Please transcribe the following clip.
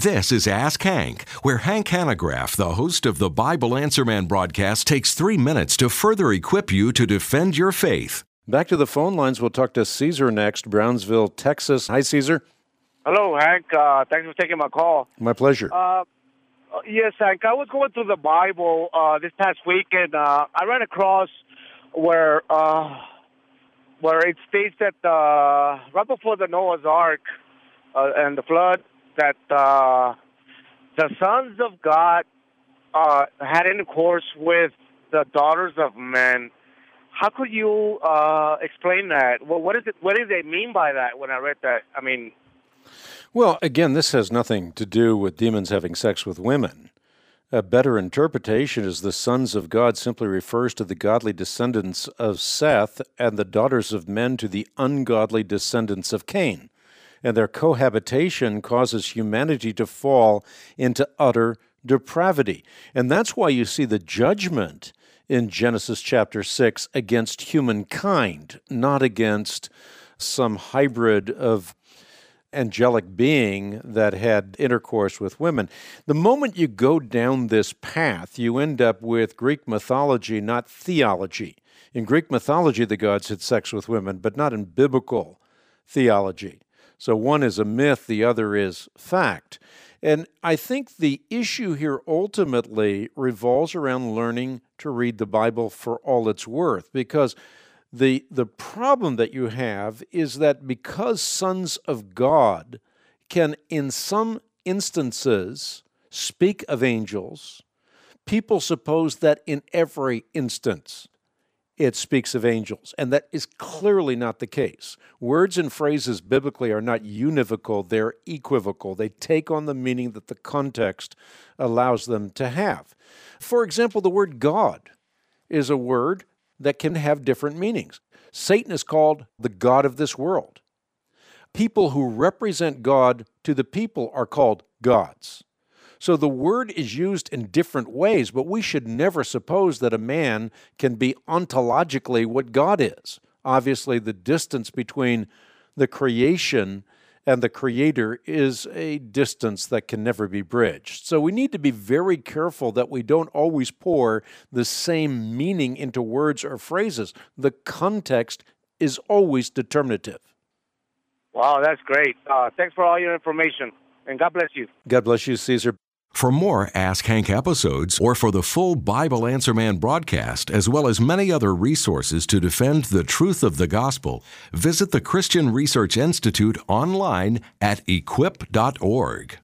This is Ask Hank, where Hank Hanegraaff, the host of the Bible Answer Man broadcast, takes 3 minutes to further equip you to defend your faith. Back to the phone lines. We'll talk to Caesar next, Brownsville, Texas. Hi, Caesar. Hello, Hank. Thanks for taking my call. My pleasure. Yes, Hank. I was going through the Bible this past week, and I ran across where it states that right before the Noah's Ark and the flood, that the sons of God had intercourse with the daughters of men. How could you explain that? Well, what do they mean by that? When I read that, Well, again, this has nothing to do with demons having sex with women. A better interpretation is the sons of God simply refers to the godly descendants of Seth and the daughters of men to the ungodly descendants of Cain. And their cohabitation causes humanity to fall into utter depravity. And that's why you see the judgment in Genesis chapter 6 against humankind, not against some hybrid of angelic being that had intercourse with women. The moment you go down this path, you end up with Greek mythology, not theology. In Greek mythology, the gods had sex with women, but not in biblical theology. So one is a myth, the other is fact. And I think the issue here ultimately revolves around learning to read the Bible for all it's worth, because the problem that you have is that because sons of God can, in some instances, speak of angels, people suppose that in every instance it speaks of angels, and that is clearly not the case. Words and phrases biblically are not univocal, they're equivocal. They take on the meaning that the context allows them to have. For example, the word God is a word that can have different meanings. Satan is called the god of this world. People who represent God to the people are called gods. So the word is used in different ways, but we should never suppose that a man can be ontologically what God is. Obviously, the distance between the creation and the Creator is a distance that can never be bridged. So we need to be very careful that we don't always pour the same meaning into words or phrases. The context is always determinative. Wow, that's great. Thanks for all your information, and God bless you. God bless you, Caesar. For more Ask Hank episodes, or for the full Bible Answer Man broadcast, as well as many other resources to defend the truth of the gospel, visit the Christian Research Institute online at equip.org.